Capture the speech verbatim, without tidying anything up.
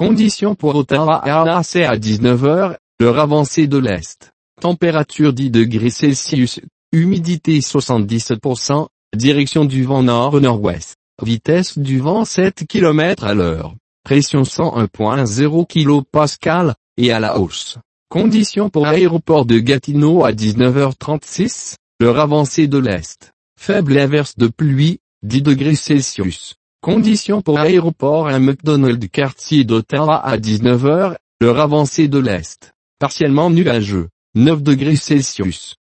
Conditions pour Ottawa à c'est à dix-neuf heures, l'heure avancée de l'Est. Température dix degrés Celsius, humidité soixante-dix pour cent, direction du vent nord-nord-ouest, vitesse du vent sept kilomètres à l'heure, pression cent un virgule zéro kilopascal, et à la hausse. Conditions pour l'aéroport de Gatineau à dix-neuf heures trente-six, l'heure avancée de l'Est. Faible averse de pluie, dix degrés Celsius. Conditions pour l'aéroport à McDonald quartier d'Ottawa à dix-neuf heures, l'heure avancée de l'Est. Partiellement nuageux, neuf degrés Celsius.